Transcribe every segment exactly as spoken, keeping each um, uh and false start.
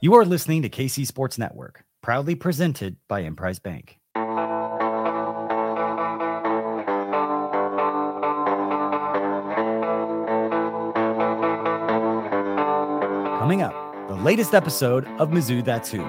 You are listening to K C Sports Network, proudly presented by Emprise Bank. Coming up, the latest episode of Mizzou That's Who.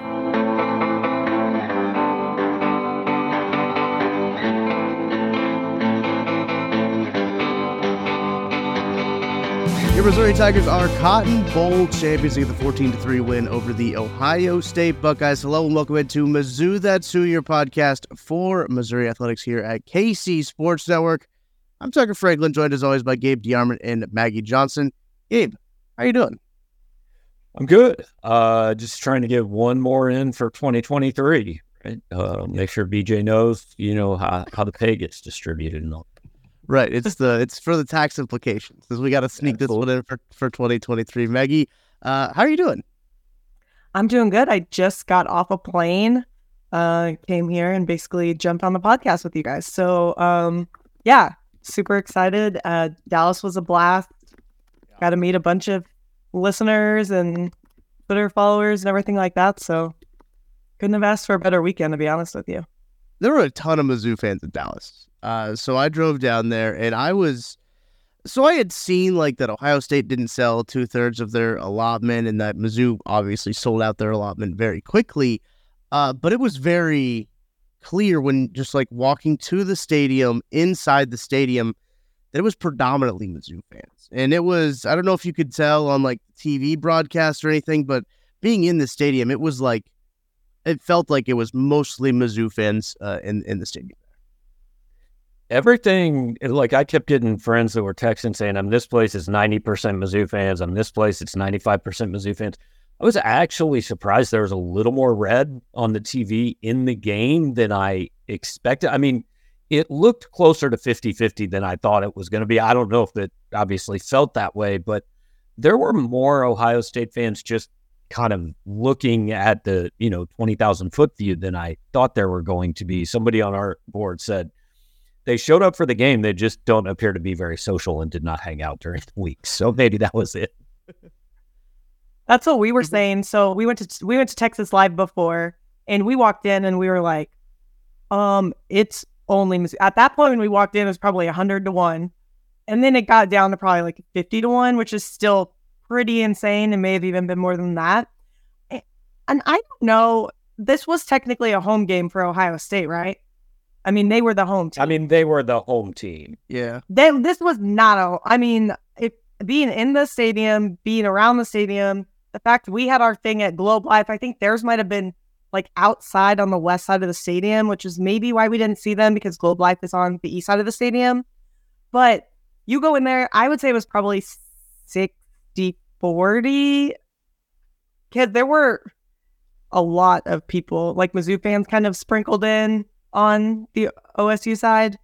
Your Missouri Tigers are Cotton Bowl champions. They get the fourteen to three win over the Ohio State Buckeyes. Hello and welcome into Mizzou That's Who, your podcast for Missouri Athletics here at K C Sports Network. I'm Tucker Franklin, joined as always by Gabe DeArmond and Maggie Johnson. Gabe, how you doing? I'm good. Uh, just trying to get one more in for twenty twenty-three. Right? Uh, make sure B J knows, you know, how, how the pay gets distributed and all. Right, it's the it's for the tax implications, because we got to sneak Absolutely. this one in for, for twenty twenty-three. Maggie, uh, how are you doing? I'm doing good. I just got off a plane, uh, came here and basically jumped on the podcast with you guys. So, um, yeah, super excited. Uh, Dallas was a blast. Got to meet a bunch of listeners and Twitter followers and everything like that. So, couldn't have asked for a better weekend, to be honest with you. There were a ton of Mizzou fans in Dallas. Uh, so I drove down there, and I was, so I had seen like that Ohio State didn't sell two thirds of their allotment, and that Mizzou obviously sold out their allotment very quickly. Uh, but it was very clear when just like walking to the stadium, inside the stadium, that it was predominantly Mizzou fans. And it was, I don't know if you could tell on like T V broadcast or anything, but being in the stadium, it was like, it felt like it was mostly Mizzou fans uh, in, in the stadium. Everything, like I kept getting friends that were texting saying, I'm this place is ninety percent Mizzou fans. I'm this place, it's ninety-five percent Mizzou fans. I was actually surprised there was a little more red on the T V in the game than I expected. I mean, it looked closer to fifty-fifty than I thought it was going to be. I don't know if it obviously felt that way, but there were more Ohio State fans just kind of looking at the, you know, twenty thousand foot view than I thought there were going to be. Somebody on our board said, they showed up for the game. They just don't appear to be very social and did not hang out during the week. So maybe that was it. That's what we were saying. So we went to we went to Texas Live before, and we walked in and we were like, um, it's only Mizzou. At that point when we walked in, it was probably a hundred to one, and then it got down to probably like fifty to one, which is still pretty insane, and may have even been more than that. And I don't know. This was technically a home game for Ohio State, right? I mean, they were the home team. I mean, they were the home team. Yeah. They, this was not a, I mean, it, being in the stadium, being around the stadium, the fact we had our thing at Globe Life, I think theirs might have been like outside on the west side of the stadium, which is maybe why we didn't see them, because Globe Life is on the east side of the stadium. But you go in there, I would say it was probably sixty forty, because there were a lot of people, like Mizzou fans kind of sprinkled in on the O S U side.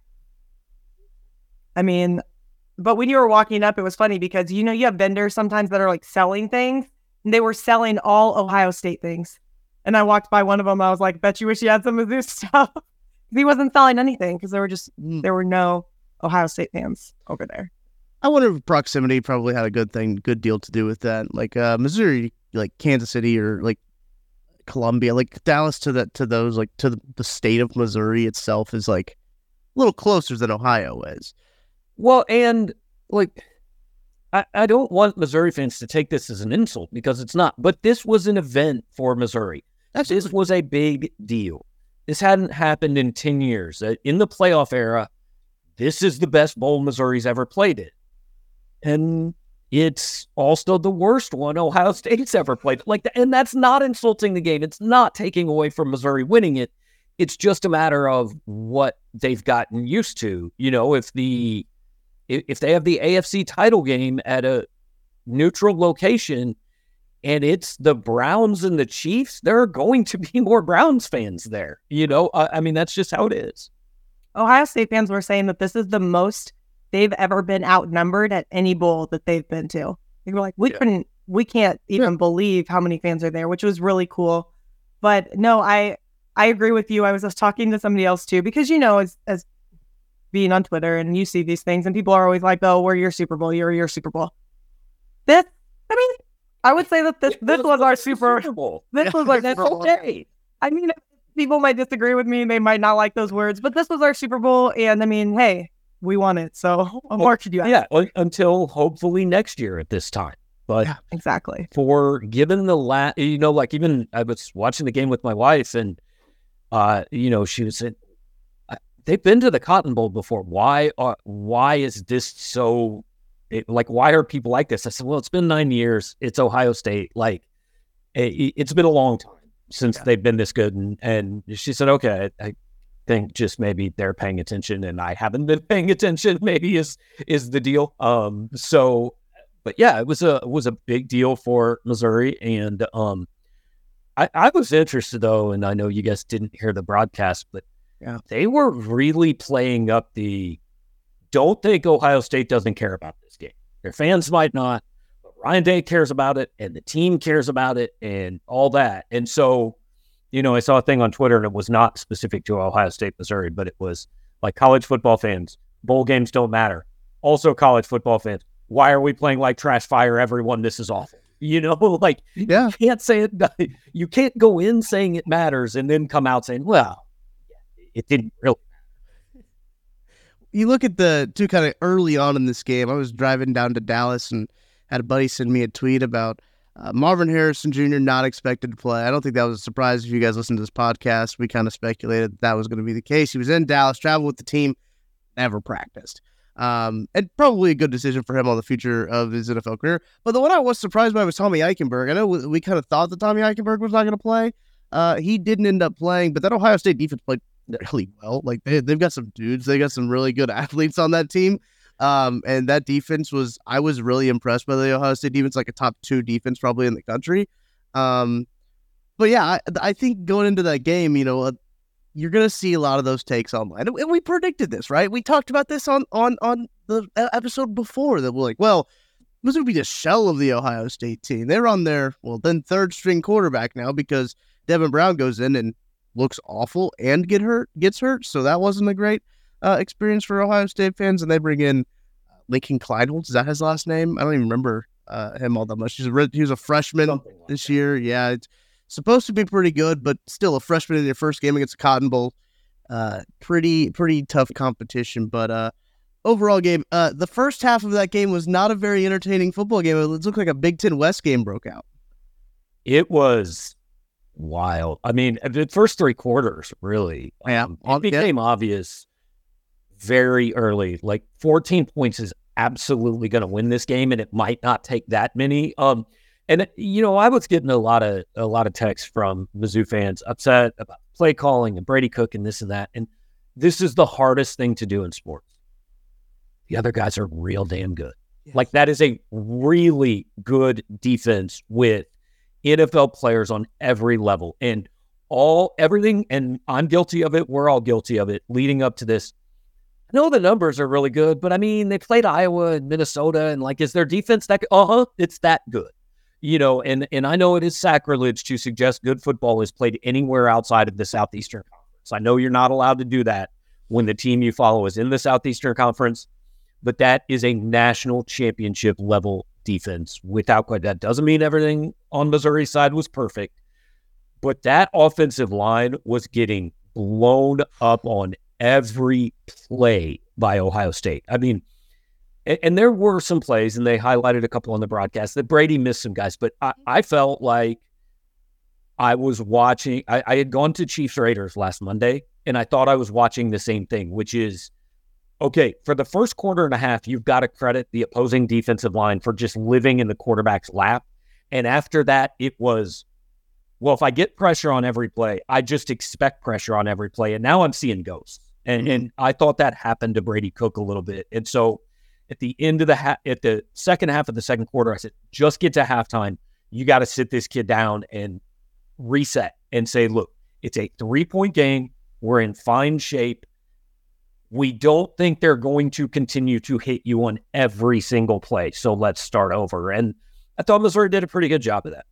I mean, but when you were walking up, it was funny because, you know, you have vendors sometimes that are like selling things, and they were selling all Ohio State things. And I walked by one of them. I was like, bet you wish you had some Mizzou stuff. He wasn't selling anything because there were just, there were no Ohio State fans over there. I wonder if proximity probably had a good thing, good deal to do with that. Like uh, Missouri, like Kansas City or like Columbia, like Dallas to that to those like to the, the state of Missouri itself is like a little closer than Ohio is. Well, and like I, I don't want Missouri fans to take this as an insult, because it's not. But this was an event for Missouri. Absolutely. This was a big deal. This hadn't happened in ten years. In the playoff era, this is the best bowl Missouri's ever played in. And it's also the worst one Ohio State's ever played. Like, and that's not insulting the game. It's not taking away from Missouri winning it. It's just a matter of what they've gotten used to. You know, if the if they have the A F C title game at a neutral location and it's the Browns and the Chiefs, there are going to be more Browns fans there. You know, I, I mean, that's just how it is. Ohio State fans were saying that this is the most they've ever been outnumbered at any bowl that they've been to. They were like, we yeah. couldn't, we can't even yeah. believe how many fans are there, which was really cool. But no, I I agree with you. I was just talking to somebody else too, because, you know, as as being on Twitter and you see these things and people are always like, oh, we're your Super Bowl, you're your Super Bowl. This, I mean, I would say that this It this was, our the Super, Super Bowl. this was our That's Super Bowl. okay. I mean, people might disagree with me. They might not like those words, but this was our Super Bowl. And I mean, hey, we won it. So what more could you ask? Yeah, well, until hopefully next year at this time. But Yeah. Exactly. for given the last, you know, like even I was watching the game with my wife, and uh, you know, she was saying they've been to the Cotton Bowl before. Why are why is this so? It, like, why are people like this? I said, well, it's been nine years. It's Ohio State. Like, it, it's been a long time since Yeah. they've been this good. And, and she said, okay, I, I think just maybe they're paying attention and I haven't been paying attention. Maybe is is the deal. Um. So, but yeah, it was a it was a big deal for Missouri, and um, I, I was interested though, and I know you guys didn't hear the broadcast, but Yeah. they were really playing up the. Don't think Ohio State doesn't care about this game. Their fans might not, but Ryan Day cares about it, and the team cares about it, and all that. And so, you know, I saw a thing on Twitter, and it was not specific to Ohio State, Missouri, but it was like college football fans, bowl games don't matter. Also, college football fans, why are we playing like trash fire? Everyone, this is awful. You know, like Yeah. you can't say it. You can't go in saying it matters and then come out saying, well, it didn't really. You look at the two kind of early on in this game. I was driving down to Dallas and had a buddy send me a tweet about uh, Marvin Harrison Junior not expected to play. I don't think that was a surprise if you guys listened to this podcast. We kind of speculated that, that was going to be the case. He was in Dallas, traveled with the team, never practiced. Um, and probably a good decision for him on the future of his N F L career. But the one I was surprised by was Tommy Eichenberg. I know we, we kind of thought that Tommy Eichenberg was not going to play. Uh, he didn't end up playing, but that Ohio State defense played really well. Like they, they've got some dudes. They got some really good athletes on that team. Um, and that defense was, I was really impressed by the Ohio State defense, like a top two defense probably in the country. Um, but yeah, I, I think going into that game, you know, uh, you're going to see a lot of those takes online. And we predicted this, right? We talked about this on, on, on the episode before that we're like, well, this would be the shell of the Ohio State team. They're on their, well, then third string quarterback now because Devin Brown goes in and looks awful and get hurt, gets hurt. So that wasn't a great uh, experience for Ohio State fans. And they bring in Lincoln Kleinholz. Is that his last name? I don't even remember uh, him all that much. He's a, he was a freshman like this that. year. Yeah, it's supposed to be pretty good, but still a freshman in your first game against the Cotton Bowl. Uh, pretty, pretty tough competition. But uh, overall game, uh, the first half of that game was not a very entertaining football game. It looked like a Big Ten West game broke out. It was wild. I mean, the first three quarters, really. Yeah, um, it became yeah. obvious very early. Like fourteen points is absolutely going to win this game, and it might not take that many. Um, and you know, I was getting a lot of a lot of texts from Mizzou fans upset about play calling and Brady Cook and this and that. And this is the hardest thing to do in sports. The other guys are real damn good. Yes. Like that is a really good defense with N F L players on every level and all everything. And I'm guilty of it. We're all guilty of it leading up to this. I know the numbers are really good, but I mean, they played Iowa and Minnesota and like, is their defense that good? Uh-huh. It's that good, you know, and, and I know it is sacrilege to suggest good football is played anywhere outside of the Southeastern Conference. I know you're not allowed to do that when the team you follow is in the Southeastern Conference, but that is a national championship level defense without quite. That doesn't mean everything on Missouri's side was perfect, but that offensive line was getting blown up on every play by Ohio State. I mean, and, and there were some plays, and they highlighted a couple on the broadcast that Brady missed some guys, but I, I felt like I was watching. I, I had gone to Chiefs Raiders last Monday, and I thought I was watching the same thing, which is, okay, for the first quarter and a half, you've got to credit the opposing defensive line for just living in the quarterback's lap. And after that, it was, well, if I get pressure on every play, I just expect pressure on every play. And now I'm seeing ghosts. And and I thought that happened to Brady Cook a little bit. And so at the end of the ha- at the second half of the second quarter, I said, just get to halftime. You got to sit this kid down and reset and say, look, it's a three-point game. We're in fine shape. We don't think they're going to continue to hit you on every single play. So let's start over. And I thought Missouri did a pretty good job of that.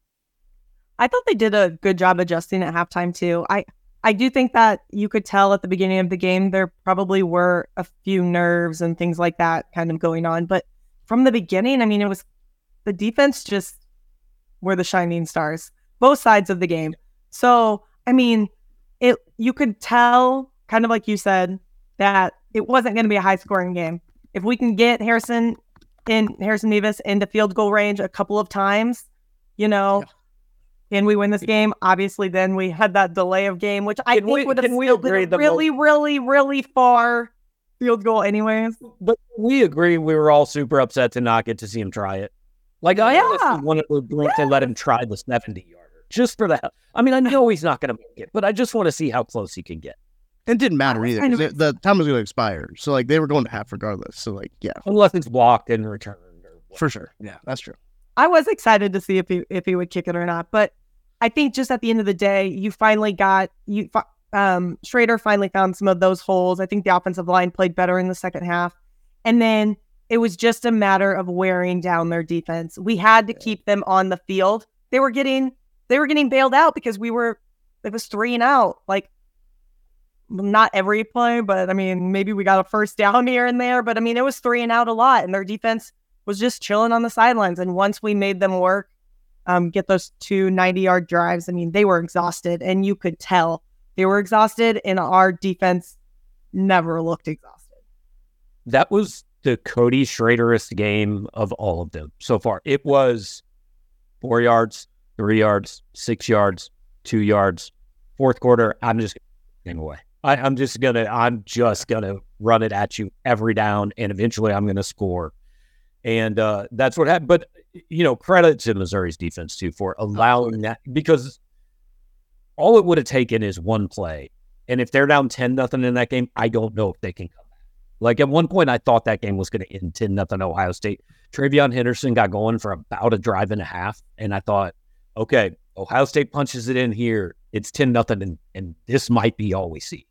I thought they did a good job adjusting at halftime too. I, I do think that you could tell at the beginning of the game, there probably were a few nerves and things like that kind of going on. But from the beginning, I mean, it was the defense just were the shining stars, both sides of the game. So, I mean, it you could tell, kind of like you said, that it wasn't going to be a high scoring game. If we can get Harrison in Harrison Mevis into field goal range a couple of times, you know, yeah. and we win this game, obviously then we had that delay of game, which I can think we, would have still been a really, most... really, really far field goal anyways. But we agree we were all super upset to not get to see him try it. Like, I yeah. honestly wanted to yeah. let him try the seventy-yarder. Just for that. I mean, I know he's not going to make it, but I just want to see how close he can get. It didn't matter either. Kind of it, the time was going to expire. So, like, they were going to half regardless. So, like, yeah. Unless it's blocked and returned. Or for sure. Yeah, that's true. I was excited to see if he if he would kick it or not. But I think just at the end of the day, you finally got, you um, Schrader finally found some of those holes. I think the offensive line played better in the second half. And then it was just a matter of wearing down their defense. We had to keep them on the field. They were getting... They were getting bailed out because we were, it was three and out. Like, not every play, but I mean, maybe we got a first down here and there. But I mean, it was three and out a lot. And their defense was just chilling on the sidelines. And once we made them work, um, get those two ninety-yard drives, I mean, they were exhausted. And you could tell they were exhausted. And our defense never looked exhausted. That was the Cody Schraderist game of all of them so far. It was four yards. Three yards, six yards, two yards. Fourth quarter, I'm just getting away. I, I'm just gonna, I'm just gonna run it at you every down, and eventually I'm gonna score. And uh, that's what happened. But you know, credit to Missouri's defense too for allowing that, because all it would have taken is one play, and if they're down ten nothing in that game, I don't know if they can come back. Like at one point, I thought that game was going to end ten nothing Ohio State. Travion Henderson got going for about a drive and a half, and I thought, okay, Ohio State punches it in here. It's ten nothing, and, and this might be all we see.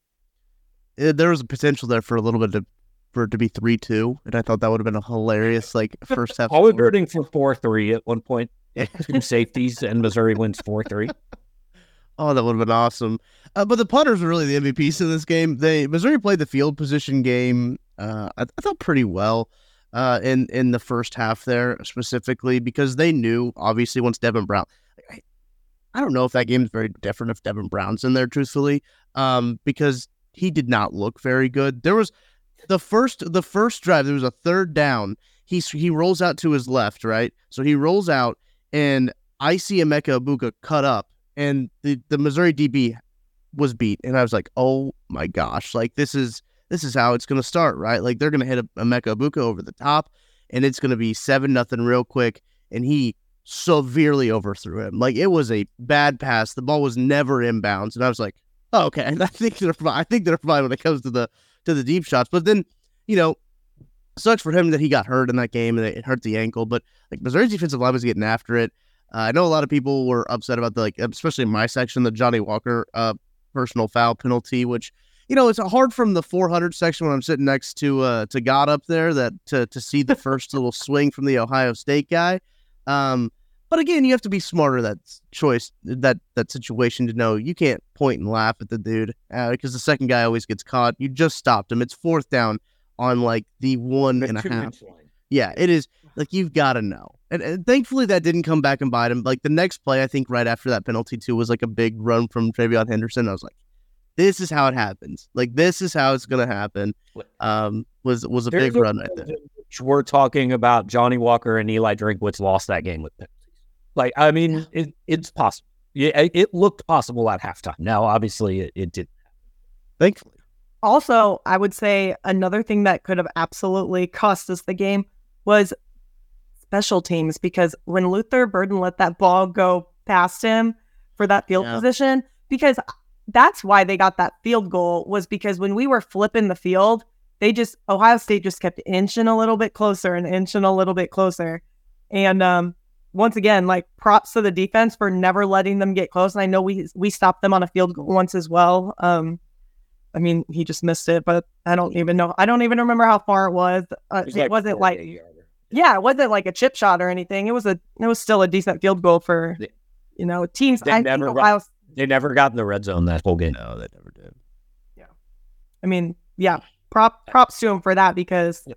There was a potential there for a little bit to, for it to be three two, and I thought that would have been a hilarious like first half. I was rooting for four three at one point. Two safeties, and Missouri wins four three. Oh, that would have been awesome. Uh, but the punters were really the M V Ps in this game. They Missouri played the field position game, uh, I, I thought, pretty well. Uh, in, in the first half there specifically, because they knew, obviously, once Devin Brown, I, I don't know if that game is very different if Devin Brown's in there, truthfully, um, because he did not look very good. There was the first, the first drive, there was a third down. He, he rolls out to his left, right? So he rolls out, and I see Emeka Egbuka cut up, and the, the Missouri D B was beat. And I was like, oh my gosh, like this is, This is how it's going to start, right? Like, they're going to hit a, a Emeka Egbuka over the top, and it's going to be seven nothing real quick, and he severely overthrew him. Like, it was a bad pass. The ball was never inbounds, and I was like, oh, okay, I think they're fine. I think they're fine when it comes to the to the deep shots. But then, you know, sucks for him that he got hurt in that game, and it hurt the ankle. But, like, Missouri's defensive line was getting after it. Uh, I know a lot of people were upset about, the like, especially in my section, the Johnny Walker uh, personal foul penalty, which, you know, it's hard from the four hundred section when I'm sitting next to uh, to God up there that to to see the first little swing from the Ohio State guy. Um, but again, you have to be smarter that choice that that situation to know you can't point and laugh at the dude uh, because the second guy always gets caught. You just stopped him. It's fourth down on like the one the and a half. Line. Yeah, it is. Like, you've got to know. And, and thankfully that didn't come back and bite him. Like, the next play, I think right after that penalty too, was like a big run from Travion Henderson. I was like, this is how it happens. Like, this is how it's going to happen. Um, was was a There's big a run right there. We're talking about Johnny Walker and Eli Drinkwitz lost that game with penalties. Like, I mean, yeah. it, it's possible. Yeah, it looked possible at halftime. Now, obviously, it, it didn't happen. Thankfully. Also, I would say another thing that could have absolutely cost us the game was special teams, because when Luther Burden let that ball go past him for that field yeah. position, because that's why they got that field goal, was because when we were flipping the field, they just, Ohio State just kept inching a little bit closer and inching a little bit closer. And um, once again, like, props to the defense for never letting them get close. And I know we we stopped them on a field goal once as well. Um, I mean, he just missed it, but I don't even know. I don't even remember how far it was. Uh, it, was like it wasn't like, yeah, it wasn't like a chip shot or anything. It was a, it was still a decent field goal for, you know, teams. They I never think got, Ohio, they never got in the red zone that whole game. No, they never did. Yeah, I mean, yeah, prop props to him for that, because yep.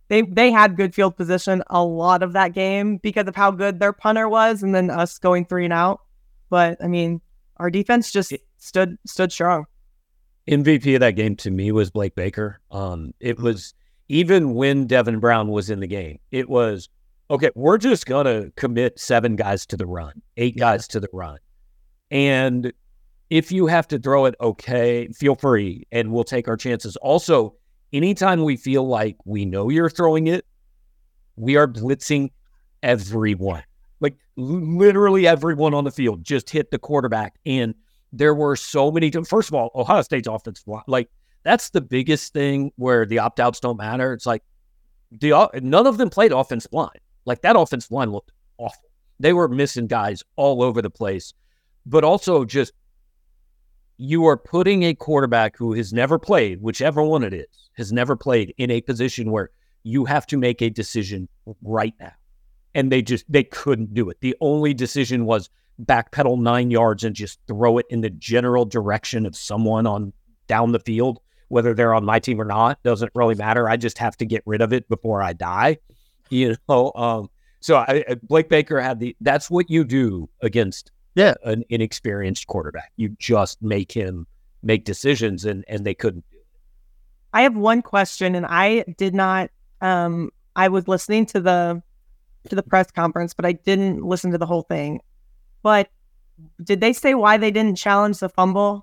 they they had good field position a lot of that game because of how good their punter was, and then us going three and out. But I mean, our defense just stood stood strong. M V P of that game to me was Blake Baker. Um, it was even when Devin Brown was in the game, it was okay. We're just gonna commit seven guys to the run, eight guys to the run, and if you have to throw it, okay, feel free, and we'll take our chances. Also, anytime we feel like we know you're throwing it, we are blitzing everyone. Like literally everyone on the field just hit the quarterback. And there were so many. First of all, Ohio State's offensive line, like that's the biggest thing where the opt-outs don't matter. It's like the none of them played offensive line. Like that offensive line looked awful. They were missing guys all over the place. But also just you are putting a quarterback who has never played, whichever one it is, has never played in a position where you have to make a decision right now. And they just, they couldn't do it. The only decision was backpedal nine yards and just throw it in the general direction of someone on down the field, whether they're on my team or not, doesn't really matter. I just have to get rid of it before I die, you know? Um, so I, Blake Baker had the, that's what you do against yeah. an inexperienced quarterback. You just make him make decisions, and, and they couldn't do it. I have one question, and I did not, um, I was listening to the, to the press conference, but I didn't listen to the whole thing. But did they say why they didn't challenge the fumble?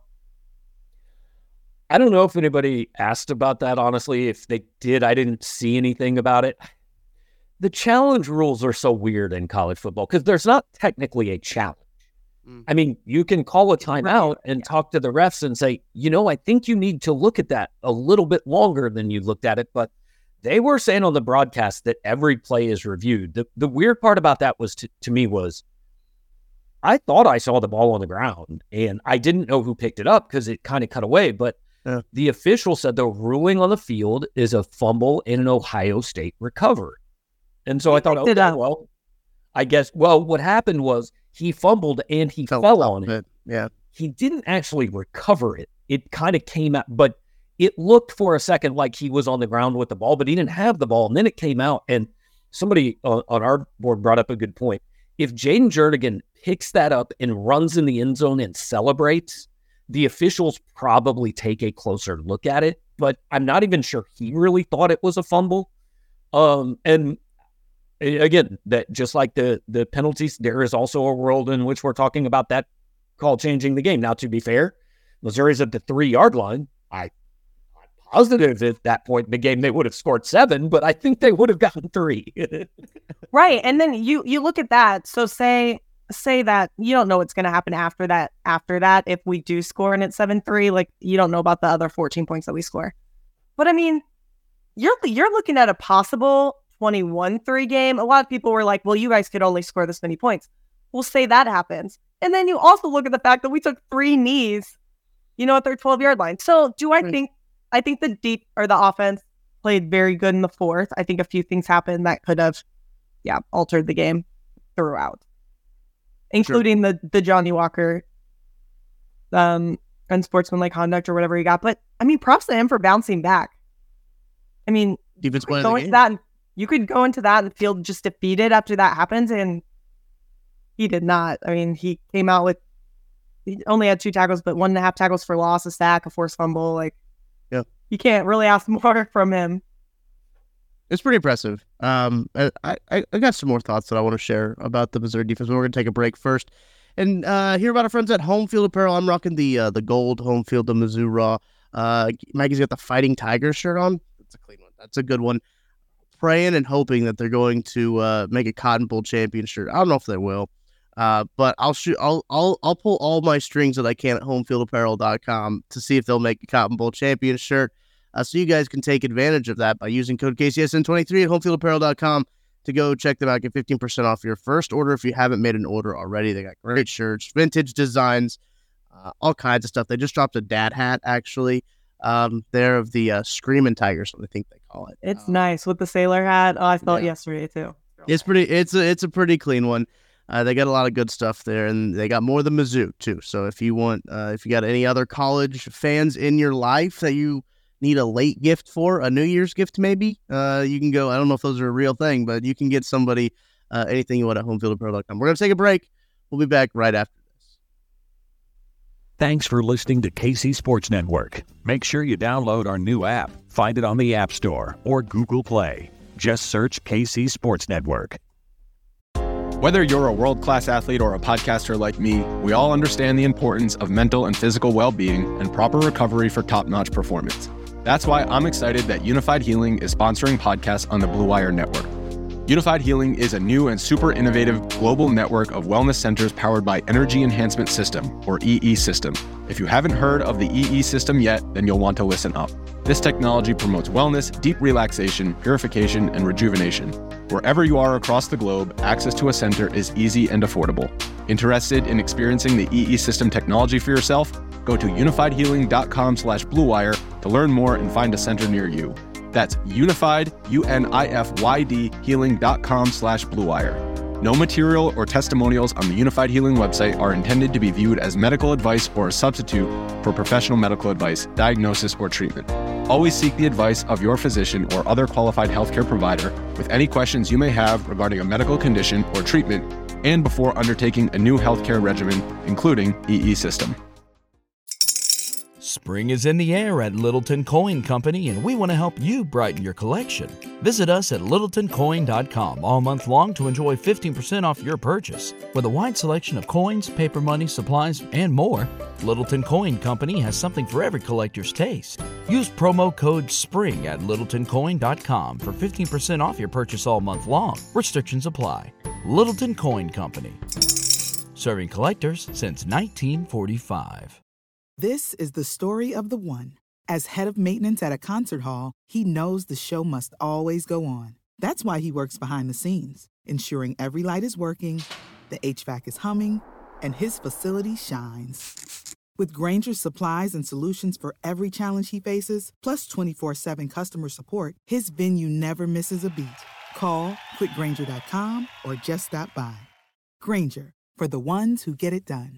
I don't know if anybody asked about that, honestly. If they did, I didn't see anything about it. The challenge rules are so weird in college football because there's not technically a challenge. Mm. I mean, you can call a timeout and yeah. talk to the refs and say, you know, I think you need to look at that a little bit longer than you looked at it. But they were saying on the broadcast that every play is reviewed. The the weird part about that was to, to me was I thought I saw the ball on the ground and I didn't know who picked it up because it kind of cut away. But yeah. the official said the ruling on the field is a fumble in an Ohio State recovery. And so he I thought, okay, well, I guess, well, what happened was he fumbled and he fell, fell on it. it. Yeah. He didn't actually recover it. It kind of came out, but it looked for a second like he was on the ground with the ball, but he didn't have the ball. And then it came out, and somebody on, on our board brought up a good point. If Jaden Jernigan picks that up and runs in the end zone and celebrates, the officials probably take a closer look at it, but I'm not even sure he really thought it was a fumble. Um, and again, that just like the, the penalties, there is also a world in which we're talking about that call changing the game. Now, to be fair, Missouri's at the three-yard line. I positive at that point in the game they would have scored seven, but I think they would have gotten three. Right. And then you you look at that. So say say that you don't know what's going to happen after that. After that, if we do score and it's seven three, like you don't know about the other fourteen points that we score. But I mean, you're you're looking at a possible twenty-one three game. A lot of people were like, well, you guys could only score this many points. We'll say that happens. And then you also look at the fact that we took three knees, you know, at their twelve-yard line. So do I right. think I think the deep or the offense played very good in the fourth. I think a few things happened that could have, yeah, altered the game throughout, including sure. the the Johnny Walker um, unsportsmanlike conduct or whatever he got. But I mean, props to him for bouncing back. I mean, defense you could go into that and, you could go into that and feel just defeated after that happens, and he did not. I mean, he came out with he only had two tackles, but one and a half tackles for loss, a sack, a forced fumble. Like, yeah, you can't really ask more from him. It's pretty impressive. Um, I, I, I got some more thoughts that I want to share about the Missouri defense, but we're going to take a break first and uh, hear about our friends at Home Field Apparel. I'm rocking the uh, the gold Home Field of Mizzou Raw. Uh, Maggie's got the Fighting Tiger shirt on. That's a clean one. That's a good one. Praying and hoping that they're going to uh, make a Cotton Bowl champion shirt. I don't know if they will. Uh, but I'll shoot. I'll I'll I'll pull all my strings that I can at home field apparel dot com to see if they'll make a Cotton Bowl champion shirt. Uh, so you guys can take advantage of that by using code K C S N twenty-three at home field apparel dot com to go check them out. Get fifteen percent off your first order if you haven't made an order already. They got great shirts, vintage designs, uh, all kinds of stuff. They just dropped a dad hat actually. Um, they're of the uh, Screaming Tigers, I think they call it. It's um, nice with the sailor hat. Oh, I felt yeah. yesterday too. It's pretty. It's a it's a pretty clean one. Uh, they got a lot of good stuff there, and they got more than Mizzou too. So if you want, uh, if you got any other college fans in your life that you need a late gift for, a New Year's gift maybe, uh, you can go, I don't know if those are a real thing, but you can get somebody uh, anything you want at home field pro dot com. We're going to take a break. We'll be back right after this. Thanks for listening to K C Sports Network. Make sure you download our new app. Find it on the App Store or Google Play. Just search K C Sports Network. Whether you're a world-class athlete or a podcaster like me, we all understand the importance of mental and physical well-being and proper recovery for top-notch performance. That's why I'm excited that Unified Healing is sponsoring podcasts on the Blue Wire Network. Unified Healing is a new and super innovative global network of wellness centers powered by Energy Enhancement System, or E E System. If you haven't heard of the E E System yet, then you'll want to listen up. This technology promotes wellness, deep relaxation, purification, and rejuvenation. Wherever you are across the globe, access to a center is easy and affordable. Interested in experiencing the E E System technology for yourself? Go to unified healing dot com slash blue wire to learn more and find a center near you. That's unified, U N I F Y D, healing dot com slash blue wire. No material or testimonials on the Unified Healing website are intended to be viewed as medical advice or a substitute for professional medical advice, diagnosis, or treatment. Always seek the advice of your physician or other qualified healthcare provider with any questions you may have regarding a medical condition or treatment and before undertaking a new healthcare regimen, including E E System. Spring is in the air at Littleton Coin Company, and we want to help you brighten your collection. Visit us at littleton coin dot com all month long to enjoy fifteen percent off your purchase. With a wide selection of coins, paper money, supplies, and more, Littleton Coin Company has something for every collector's taste. Use promo code SPRING at littleton coin dot com for fifteen percent off your purchase all month long. Restrictions apply. Littleton Coin Company. Serving collectors since nineteen forty-five. This is the story of the one. As head of maintenance at a concert hall, he knows the show must always go on. That's why he works behind the scenes, ensuring every light is working, the H V A C is humming, and his facility shines. With Grainger's supplies and solutions for every challenge he faces, plus twenty-four seven customer support, his venue never misses a beat. Call quick grainger dot com or just stop by. Grainger, for the ones who get it done.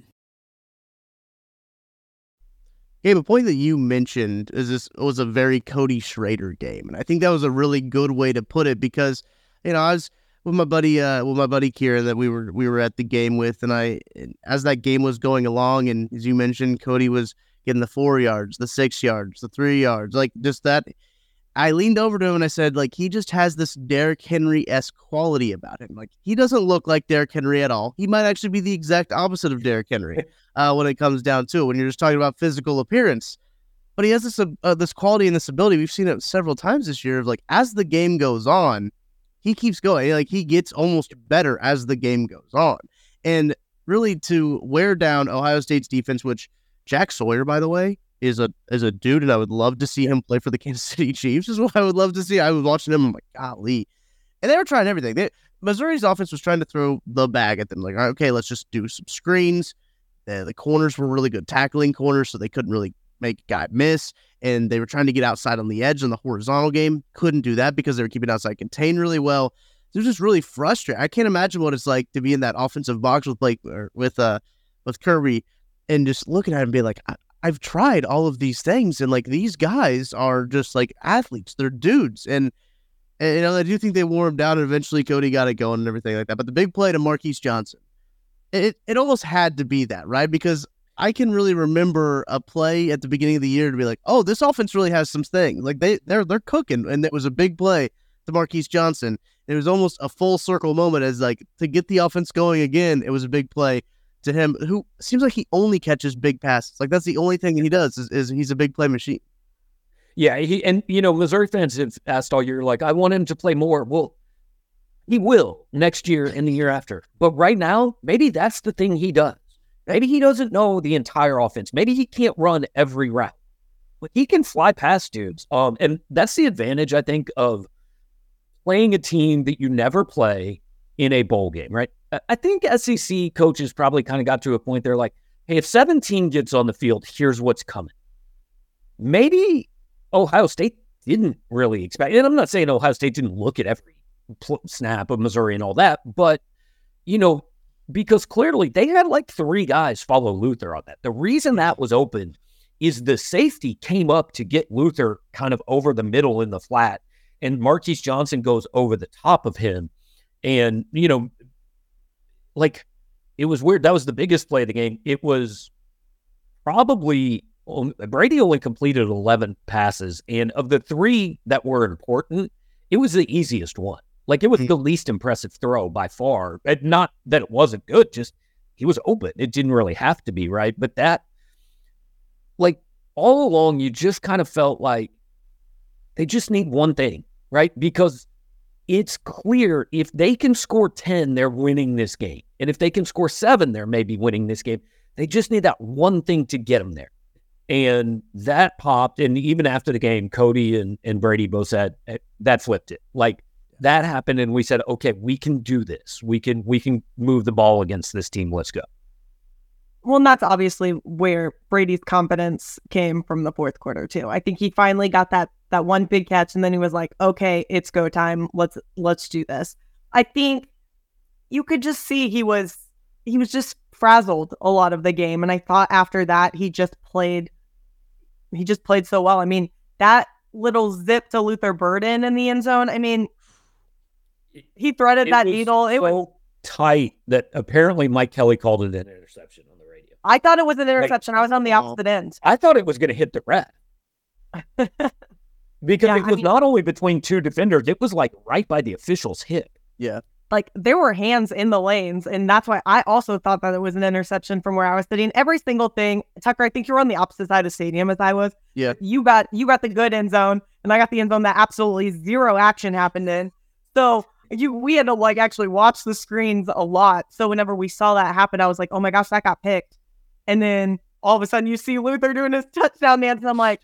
Gabe, a point that you mentioned is this was a very Cody Schrader game, and I think that was a really good way to put it because, you know, I was with my buddy, uh, with my buddy Kieran that we were we were at the game with, and I, as that game was going along, and as you mentioned, Cody was getting the four yards, the six yards, the three yards, like just that. I leaned over to him and I said, like, he just has this Derrick Henry-esque quality about him. Like, he doesn't look like Derrick Henry at all. He might actually be the exact opposite of Derrick Henry uh, when it comes down to it, when you're just talking about physical appearance. But he has this uh, this quality and this ability. We've seen it several times this year of, like, as the game goes on, he keeps going. Like, he gets almost better as the game goes on. And really to wear down Ohio State's defense, which Jack Sawyer, by the way, is a is a dude, and I would love to see him play for the Kansas City Chiefs. Is what I would love to see. I was watching him, I'm like, golly. And they were trying everything. They, Missouri's offense was trying to throw the bag at them. Like, okay, let's just do some screens. The, the corners were really good tackling corners, so they couldn't really make a guy miss. And they were trying to get outside on the edge on the horizontal game. Couldn't do that because they were keeping outside contained really well. It was just really frustrating. I can't imagine what it's like to be in that offensive box with Blake or with uh with Kirby and just looking at him and being like, I, I've tried all of these things, and like these guys are just like athletes. They're dudes, and, and you know I do think they wore him down, and eventually Cody got it going and everything like that. But the big play to Marquise Johnson, it it almost had to be that, right? Because I can really remember a play at the beginning of the year to be like, oh, this offense really has some things. Like they they're they're cooking, and it was a big play to Marquise Johnson. And it was almost a full circle moment as like to get the offense going again. It was a big play to him, who seems like he only catches big passes. Like that's the only thing he does is, is he's a big play machine. Yeah, he and you know Missouri fans have asked all year, like, I want him to play more. Well, he will next year and the year after. But right now, maybe that's the thing he does. Maybe he doesn't know the entire offense. Maybe he can't run every route, but he can fly past dudes. Um, and that's the advantage, I think, of playing a team that you never play in a bowl game, right? I think S E C coaches probably kind of got to a point they're like, hey, if seventeen gets on the field, here's what's coming. Maybe Ohio State didn't really expect, and I'm not saying Ohio State didn't look at every pl- snap of Missouri and all that, but, you know, because clearly they had like three guys follow Luther on that. The reason that was open is the safety came up to get Luther kind of over the middle in the flat, and Marquise Johnson goes over the top of him. And, you know, like, it was weird. That was the biggest play of the game. It was probably, Brady only completed eleven passes, and of the three that were important, it was the easiest one. Like, it was the least impressive throw by far. And not that it wasn't good, just he was open. It didn't really have to be, right? But that, like, all along, you just kind of felt like they just need one thing, right? Because it's clear if they can score ten, they're winning this game. And if they can score seven, they're maybe winning this game. They just need that one thing to get them there. And that popped. And even after the game, Cody and, and Brady both said, that flipped it. Like, that happened, and we said, okay, we can do this. We can we can move the ball against this team. Let's go. Well, and that's obviously where Brady's confidence came from the fourth quarter too. I think he finally got that that one big catch, and then he was like, okay, it's go time. Let's let's do this. I think you could just see he was he was just frazzled a lot of the game. And I thought after that, he just played he just played so well. I mean, that little zip to Luther Burden in the end zone, I mean, he threaded It that was needle. It so was tight that apparently Mike Kelly called it an interception on the radio. I thought it was an interception. I was on the opposite end. I thought it was going to hit the ref. Because Yeah, it I was mean- not only between two defenders, it was like right by the official's hip. Yeah. Like, there were hands in the lanes, and that's why I also thought that it was an interception from where I was sitting. Every single thing, Tucker, I think you were on the opposite side of the stadium as I was. Yeah. You got you got the good end zone, and I got the end zone that absolutely zero action happened in. So you we had to like actually watch the screens a lot. So whenever we saw that happen, I was like, oh my gosh, that got picked. And then all of a sudden you see Luther doing his touchdown dance, and I'm like,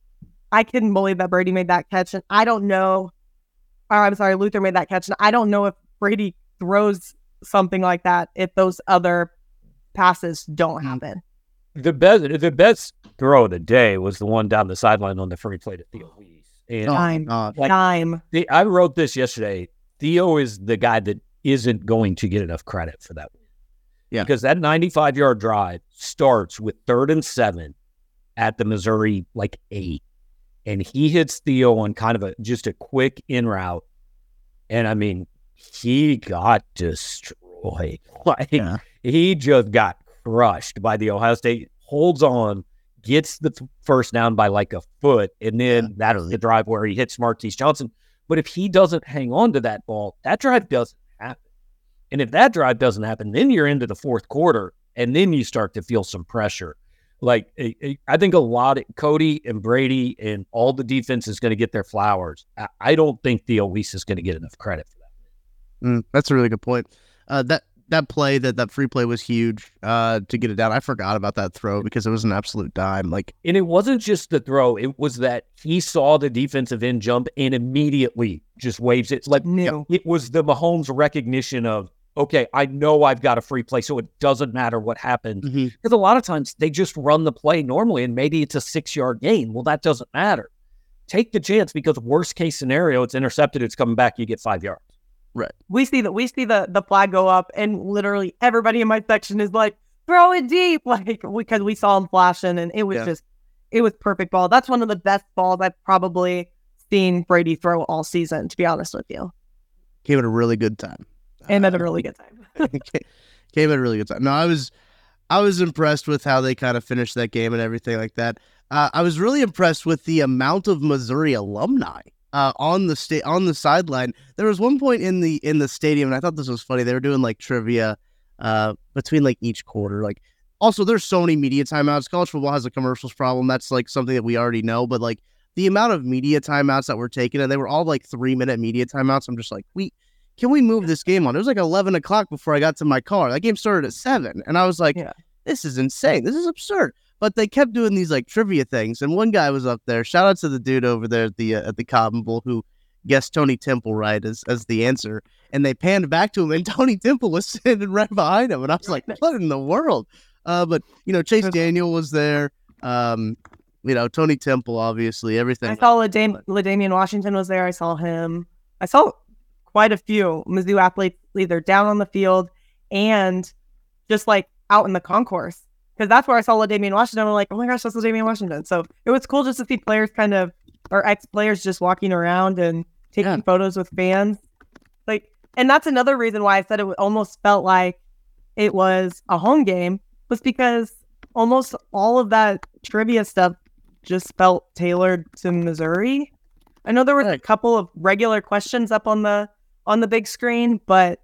I couldn't believe that Brady made that catch. And I don't know, or I'm sorry, Luther made that catch, and I don't know if Brady throws something like that if those other passes don't happen. The best the best throw of the day was the one down the sideline on the free play to Theo Weiss. And Oh, Time. God. like, Time. the, I wrote this yesterday. Theo is the guy that isn't going to get enough credit for that. Yeah. Because that ninety-five-yard drive starts with third and seven at the Missouri, like, eight. And he hits Theo on kind of a just a quick in route. And, I mean, he got destroyed. Like, Yeah. he just got crushed by the Ohio State, holds on, gets the th- first down by like a foot, and then Yeah, that's really. the drive where he hits Marquise Johnson. But if he doesn't hang on to that ball, that drive doesn't happen. And if that drive doesn't happen, then you're into the fourth quarter, and then you start to feel some pressure. Like, I- I I think a lot of Cody and Brady and all the defense is going to get their flowers. I, I don't think Theo Weiss is going to get enough credit for that. Mm, that's a really good point. Uh, that that play, that that free play was huge uh, to get it down. I forgot about that throw because it was an absolute dime. Like, And it wasn't just the throw. It was that he saw the defensive end jump and immediately just waves it. Like, Knew. it was the Mahomes recognition of, okay, I know I've got a free play, so it doesn't matter what happened. Mhm. Because a lot of times they just run the play normally, and maybe it's a six-yard gain. Well, that doesn't matter. Take the chance, because worst case scenario, it's intercepted, it's coming back, you get five yards. We see that we see the the flag go up, and literally everybody in my section is like, throw it deep, like, because we saw him flashing, and it was Yeah. just it was perfect ball. That's one of the best balls I've probably seen Brady throw all season, to be honest with you. came at a really good time. And at a Uh, really good time. came at a really good time. No, I was I was impressed with how they kind of finished that game and everything like that. Uh, I was really impressed with the amount of Missouri alumni uh, on the sta- on the sideline. There was one point in the in the stadium, and I thought this was funny. They were doing like trivia uh, between like each quarter. Like, also, there's so many media timeouts. College football has a commercials problem. That's like something that we already know. But like the amount of media timeouts that were taken, and they were all like three minute media timeouts. I'm just like, we can we move this game on? It was like eleven o'clock before I got to my car. That game started at seven, and I was like, Yeah. this is insane. This is absurd. But they kept doing these like trivia things, and one guy was up there. Shout out to the dude over there at the uh, at the Cotton Bowl who guessed Tony Temple right as as the answer, and they panned back to him, and Tony Temple was sitting right behind him, and I was like, what in the world? Uh, but you know, Chase Daniel was there. Um, you know, Tony Temple, obviously, everything. I saw LaDam- LaDamian Washington was there. I saw him. I saw quite a few Mizzou athletes either down on the field and just like out in the concourse because that's where I saw LaDainian Washington. I'm like, oh my gosh, that's LaDainian Washington. So it was cool just to see players kind of, or ex-players just walking around and taking yeah. photos with fans. Like, and that's another reason why I said it almost felt like it was a home game, was because almost all of that trivia stuff just felt tailored to Missouri. I know there were a couple of regular questions up on the on the big screen, but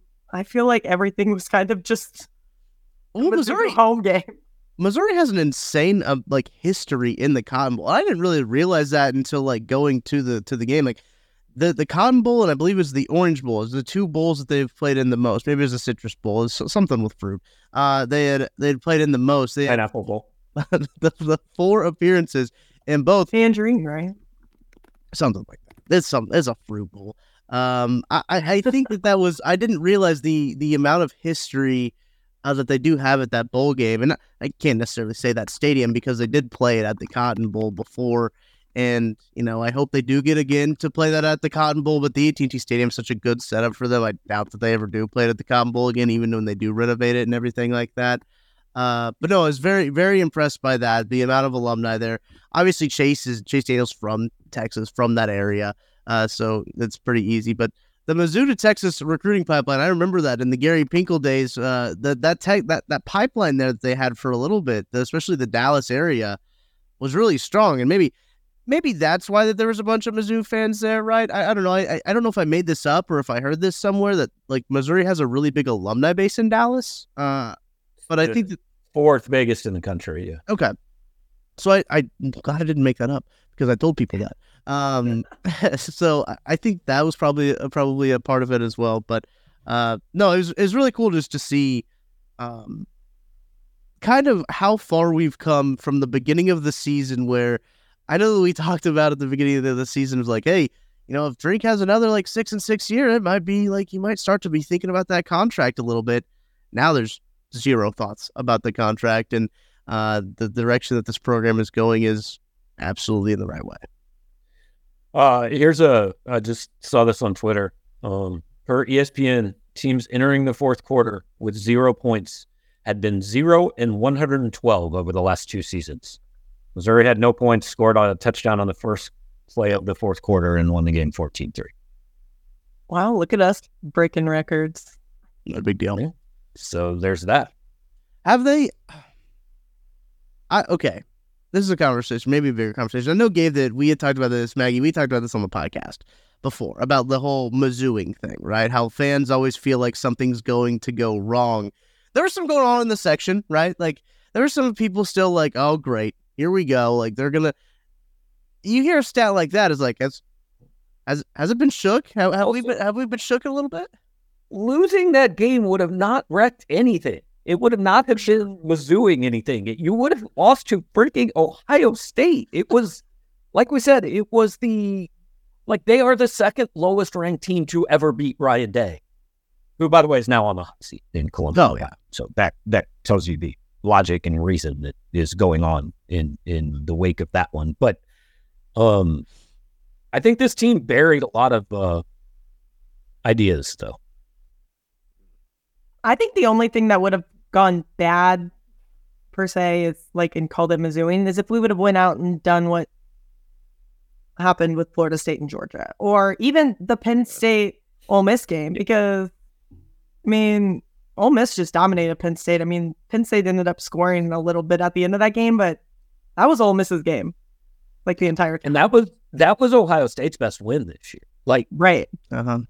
I feel like everything was kind of just well, Missouri home game. Missouri has an insane uh, like history in the Cotton Bowl. I didn't really realize that until like going to the to the game. Like the the Cotton Bowl and I believe it's the Orange Bowl is the two bowls that they've played in the most. Maybe it's a Citrus Bowl, it's something with fruit. Uh, they had they had played in the most. They had, Pineapple Bowl. the, the four appearances in both. Tangerine, right? Something like that. There's some. There's a fruit bowl. Um, I, I think that that was. I didn't realize the the amount of history uh, that they do have at that bowl game, and I, I can't necessarily say that stadium because they did play it at the Cotton Bowl before, and you know I hope they do get again to play that at the Cotton Bowl. But the A T and T Stadium is such a good setup for them. I doubt that they ever do play it at the Cotton Bowl again, even when they do renovate it and everything like that. Uh, but no, I was very, very impressed by that. The amount of alumni there. Obviously, Chase is Chase Daniel's from Texas, from that area, uh, so it's pretty easy. But the Mizzou to Texas recruiting pipeline, I remember that in the Gary Pinkel days. Uh, that that tech that that pipeline there that they had for a little bit, especially the Dallas area, was really strong. And maybe, maybe that's why that there was a bunch of Mizzou fans there, right? I, I don't know. I I don't know if I made this up or if I heard this somewhere that like Missouri has a really big alumni base in Dallas. Uh, but I think that. Fourth biggest in the country, yeah. Okay. So I, I'm glad I didn't make that up because I told people that. Um, so I think that was probably a, probably a part of it as well. But uh, no, it was, it was really cool just to see um, kind of how far we've come from the beginning of the season where I know that we talked about at the beginning of the season was like, hey, you know, if Drake has another like six and six year, it might be like you might start to be thinking about that contract a little bit. Now there's zero thoughts about the contract, and uh, the direction that this program is going is absolutely in the right way. Uh, here's a, I just saw this on Twitter. Um, per E S P N, teams entering the fourth quarter with zero points had been zero and one hundred twelve over the last two seasons. Missouri had no points, scored on a touchdown on the first play of the fourth quarter, and won the game fourteen three. Wow, look at us breaking records. Not a big deal. Yeah. So there's that. Have they? I okay. This is a conversation, maybe a bigger conversation. I know, Gabe, that we had talked about this, Maggie. We talked about this on the podcast before about the whole Mizzouing thing, right? How fans always feel like something's going to go wrong. There was some going on in the section, right? Like there were some people still like, oh, great, here we go. Like they're gonna. You hear a stat like that, is like, has has has it been shook? Have, have we been have we been shook a little bit? Losing that game would have not wrecked anything. It would have not have been Mizzouing anything. It, you would have lost to freaking Ohio State. It was, like we said, it was the, like they are the second lowest ranked team to ever beat Ryan Day, who, by the way, is now on the hot seat in Columbia. Oh, yeah. So that, that tells you the logic and reason that is going on in, in the wake of that one. But um, I think this team buried a lot of uh, ideas, though. I think the only thing that would have gone bad, per se, is like and called it Mizzouing, is if we would have went out and done what happened with Florida State and Georgia, or even the Penn State Ole Miss game, because I mean, Ole Miss just dominated Penn State. I mean, Penn State ended up scoring a little bit at the end of that game, but that was Ole Miss's game, like the entire time. And that was that was Ohio State's best win this year. Like, right. Uh-huh.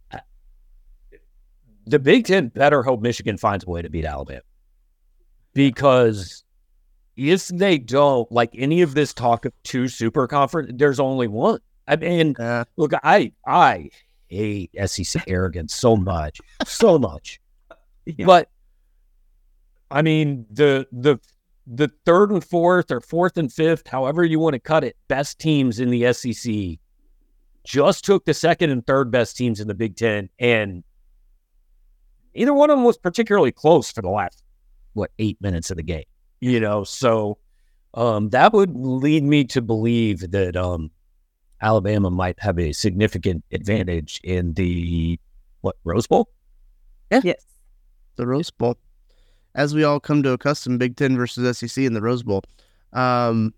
The Big Ten better hope Michigan finds a way to beat Alabama. Because if they don't, like any of this talk of two super conference, there's only one. I mean, uh, look, I I hate S E C arrogance so much, so much. Yeah. But I mean, the the the third and fourth or fourth and fifth, however you want to cut it, best teams in the S E C just took the second and third best teams in the Big Ten, and either one of them was particularly close for the last, what, eight minutes of the game, you know? So um, that would lead me to believe that um, Alabama might have a significant advantage in the, what, Rose Bowl? Yeah. Yes. The Rose Bowl. as we all come to accustom, Big Ten versus S E C in the Rose Bowl. Um,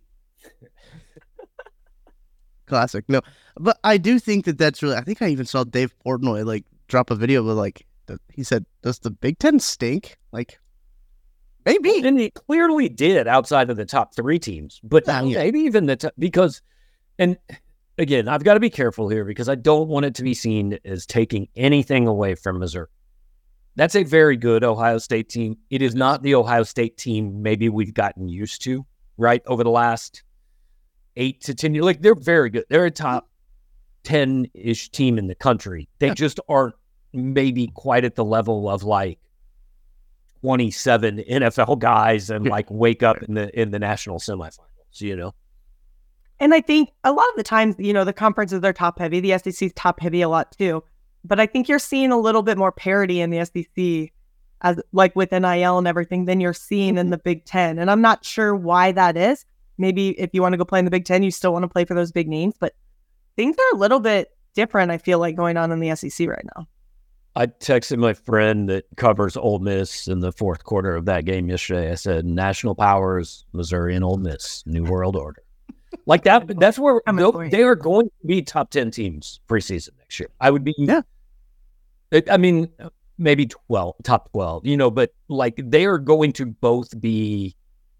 classic. No, but I do think that that's really, I think I even saw Dave Portnoy like drop a video with like, he said, does the Big Ten stink? Like, maybe. And it clearly did outside of the top three teams, but Uh, yeah. maybe even the top, because, and again, I've got to be careful here because I don't want it to be seen as taking anything away from Missouri. That's a very good Ohio State team. It is not the Ohio State team maybe we've gotten used to, right, over the last eight to ten years. Like, they're very good. They're a top ten-ish team in the country. They Yeah. just aren't maybe quite at the level of, like, twenty-seven N F L guys and, like, wake up in the in the national semifinals, you know? And I think a lot of the times, you know, the conferences are top heavy. The S E C is top heavy a lot too. But I think you're seeing a little bit more parity in the S E C, as like with N I L and everything, than you're seeing in the Big Ten. And I'm not sure why that is. Maybe if you want to go play in the Big Ten, you still want to play for those big names. But things are a little bit different, I feel like, going on in the S E C right now. I texted my friend that covers Ole Miss in the fourth quarter of that game yesterday. I said, national powers, Missouri and Ole Miss, New World Order. Like that, that's where they are going to be top ten teams preseason next year. I would be, yeah. I mean, maybe twelve, top twelve, you know, but like they are going to both be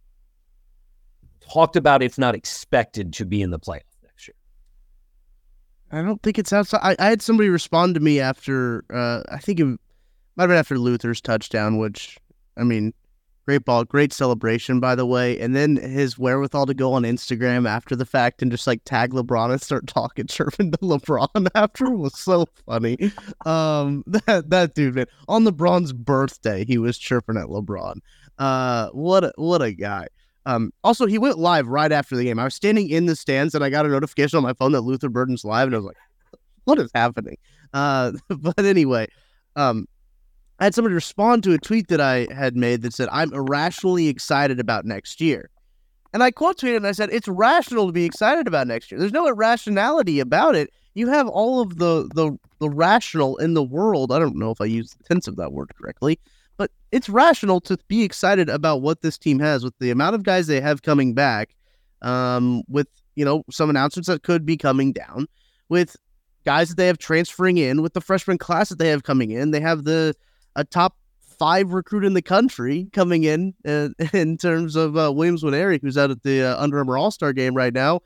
talked about, if not expected, to be in the playoffs next year. I don't think it's outside. I, I had somebody respond to me after, uh, I think it might have been after Luther's touchdown, which, I mean, great ball, great celebration, by the way. And then his wherewithal to go on Instagram after the fact and just like tag LeBron and start talking, chirping to LeBron after was so funny. Um, that, that dude, man, on LeBron's birthday, he was chirping at LeBron. Uh, what a, what a guy. Um, also, he went live right after the game. I was standing in the stands and I got a notification on my phone that Luther Burden's live, and I was like, what is happening? Uh, but anyway, um, I had somebody respond to a tweet that I had made that said, I'm irrationally excited about next year. And I quote tweeted and I said, it's rational to be excited about next year. There's no irrationality about it. You have all of the, the, the rational in the world. I don't know if I used the tense of that word correctly, but it's rational to be excited about what this team has with the amount of guys they have coming back, um, with, you know, some announcements that could be coming down, with guys that they have transferring in, with the freshman class that they have coming in. They have the a top five recruit in the country coming in uh, in terms of uh, Williams Winneri, who's out at the uh, Under Armour All-Star game right now.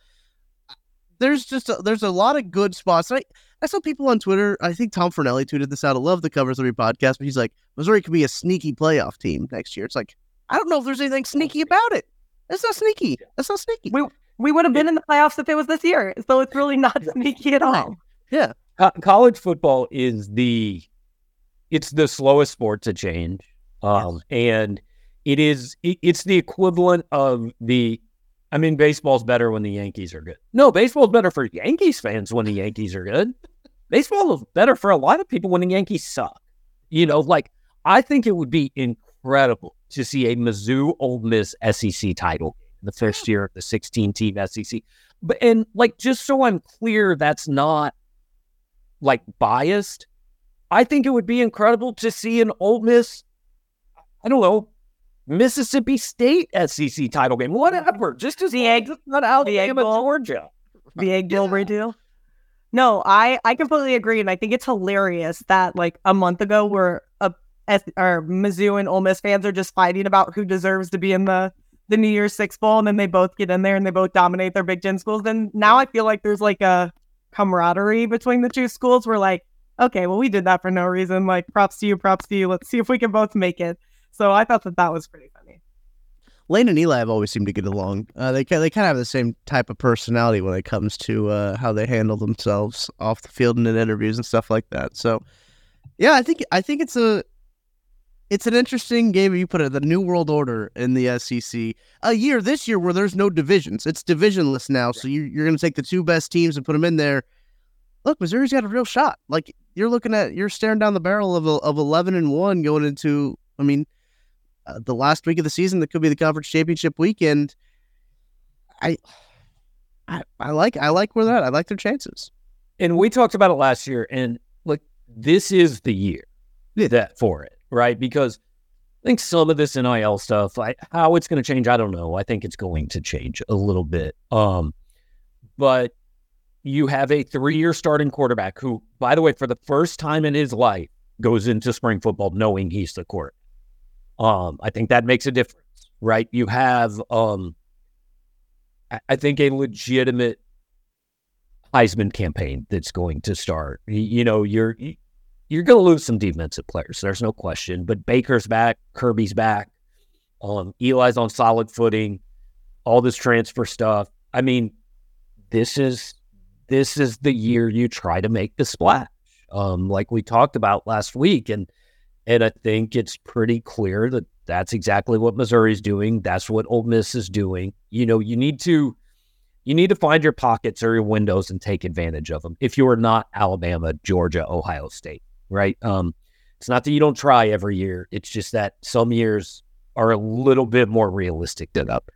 There's just a, there's a lot of good spots. I, I saw people on Twitter. I think Tom Fornelli tweeted this out. I love the Cover three podcast, but he's like, Missouri could be a sneaky playoff team next year. It's like, I don't know if there's anything sneaky about it. It's not sneaky. That's not sneaky. We we would have been in the playoffs if it was this year. So it's really not sneaky at all. Yeah. Uh, college football is the it's the slowest sport to change, um, yes. and it is it, it's the equivalent of the. I mean, baseball's better when the Yankees are good. No, baseball's better for Yankees fans when the Yankees are good. Baseball is better for a lot of people when the Yankees suck. You know, like, I think it would be incredible to see a Mizzou Ole Miss S E C title in the first year of the sixteen-team S E C. But and like, just so I'm clear, that's not like biased. I think it would be incredible to see an Ole Miss, I don't know, Mississippi State S E C title game, whatever. Just as the egg, not out the egg bowl, Georgia, the egg bowl redo. No, I I completely agree, and I think it's hilarious that like a month ago, we're a or Mizzou and Ole Miss fans are just fighting about who deserves to be in the the New Year's Six Bowl, and then they both get in there and they both dominate their Big Ten schools. And now I feel like there's like a camaraderie between the two schools. We're like, okay, well, we did that for no reason. Like, props to you, props to you. Let's see if we can both make it. So I thought that that was pretty funny. Lane and Eli have always seemed to get along. Uh, they they kind of have the same type of personality when it comes to uh, how they handle themselves off the field and in interviews and stuff like that. So, yeah, I think I think it's a it's an interesting game. You put it, the New World Order in the S E C. A year this year where there's no divisions. It's divisionless now. So you, you're going to take the two best teams and put them in there. Look, Missouri's got a real shot. Like, you're looking at you're staring down the barrel of a, of eleven and one going into. I mean. Uh, the last week of the season, that could be the conference championship weekend. I, I, I like, I like where they're at. I like their chances. And we talked about it last year, and look, this is the year yeah. that for it, right? Because I think some of this N I L stuff, I, how it's going to change, I don't know. I think it's going to change a little bit. Um, but you have a three-year starting quarterback who, by the way, for the first time in his life, goes into spring football knowing he's the quarterback. Um, I think that makes a difference, right? You have, um, I, I think, a legitimate Heisman campaign that's going to start. You, you know, you're you're going to lose some defensive players. There's no question. But Baker's back, Kirby's back, um, Eli's on solid footing. All this transfer stuff. I mean, this is this is the year you try to make the splash, um, like we talked about last week, and and I think it's pretty clear that that's exactly what Missouri's doing. That's what Ole Miss is doing. You know, you need to. You need to find your pockets or your windows and take advantage of them. If you are not Alabama, Georgia, Ohio State, right? Um, it's not that you don't try every year. It's just that some years are a little bit more realistic than others.